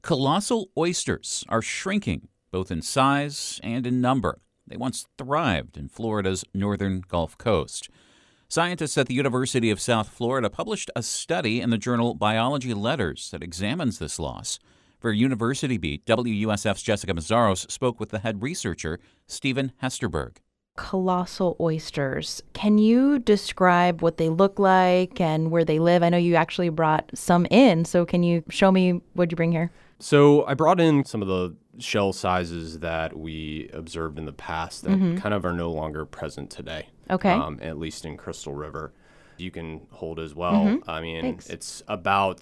Colossal oysters are shrinking, both in size and in number. They once thrived in Florida's northern Gulf Coast. Scientists at the University of South Florida published a study in the journal Biology Letters that examines this loss. For University Beat, WUSF's Jessica Mazzaros spoke with the head researcher, Stephen Hesterberg. Colossal oysters. Can you describe what they look like and where they live? I know you actually brought some in, so can you show me what you bring here? So I brought in some of the shell sizes that we observed in the past that kind of are no longer present today. Okay. At least in Crystal River. You can hold as well. I mean, Thanks. It's about,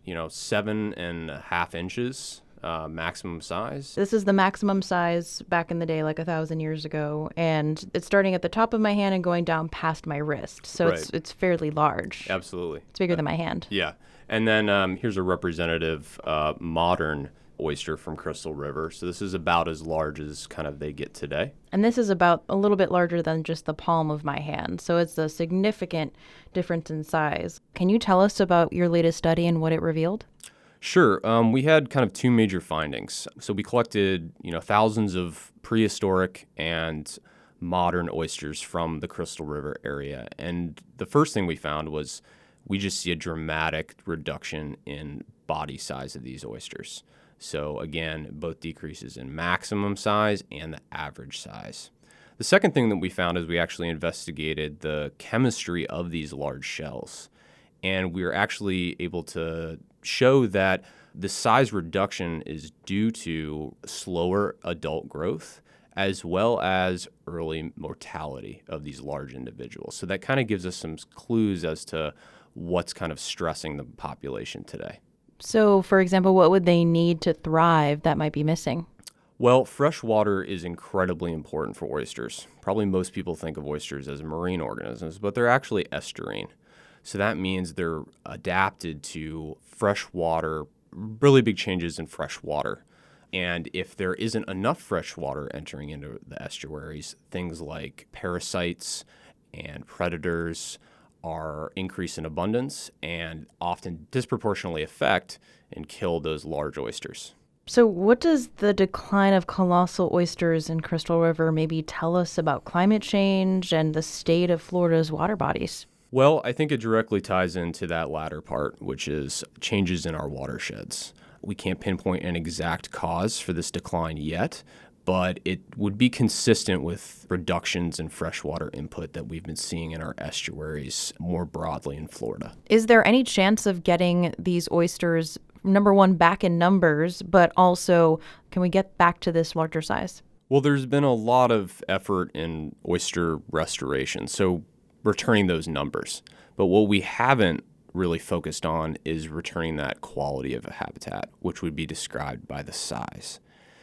7.5 inches maximum size. This is the maximum size back in the day, like 1,000 years ago, and it's starting at the top of my hand and going down past my wrist. So Right. it's fairly large. Absolutely. It's bigger than my hand. Yeah. And then here's a representative modern oyster from Crystal River. So this is about as large as kind of they get today. And this is about a little bit larger than just the palm of my hand. So it's a significant difference in size. Can you tell us about your latest study and what it revealed? Sure. We had kind of two major findings. So we collected, thousands of prehistoric and modern oysters from the Crystal River area. And the first thing we found was we just see a dramatic reduction in body size of these oysters. So again, both decreases in maximum size and the average size. The second thing that we found is we actually investigated the chemistry of these large shells. And we were actually able to show that the size reduction is due to slower adult growth as well as early mortality of these large individuals. So that kind of gives us some clues as to what's kind of stressing the population today. So, for example, what would they need to thrive that might be missing? Well, fresh water is incredibly important for oysters. Probably most people think of oysters as marine organisms, but they're actually estuarine. So that means they're adapted to fresh water, really big changes in fresh water. And if there isn't enough fresh water entering into the estuaries, things like parasites and predators are increased in abundance and often disproportionately affect and kill those large oysters. So what does the decline of colossal oysters in Crystal River maybe tell us about climate change and the state of Florida's water bodies? Well, I think it directly ties into that latter part, which is changes in our watersheds. We can't pinpoint an exact cause for this decline yet, but it would be consistent with reductions in freshwater input that we've been seeing in our estuaries more broadly in Florida. Is there any chance of getting these oysters, number one, back in numbers, but also can we get back to this larger size? Well, there's been a lot of effort in oyster restoration, so returning those numbers. But what we haven't really focused on is returning that quality of a habitat, which would be described by the size.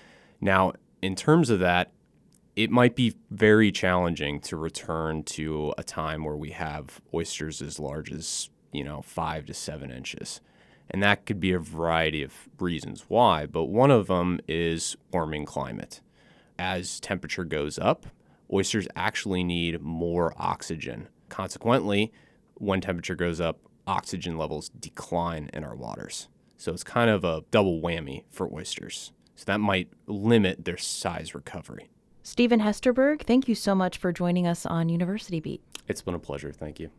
Now, in terms of that, it might be very challenging to return to a time where we have oysters as large as, 5 to 7 inches. And that could be a variety of reasons why, but one of them is warming climate. As temperature goes up, oysters actually need more oxygen. Consequently, when temperature goes up, oxygen levels decline in our waters. So it's kind of a double whammy for oysters. So that might limit their size recovery. Stephen Hesterberg, thank you so much for joining us on University Beat. It's been a pleasure. Thank you.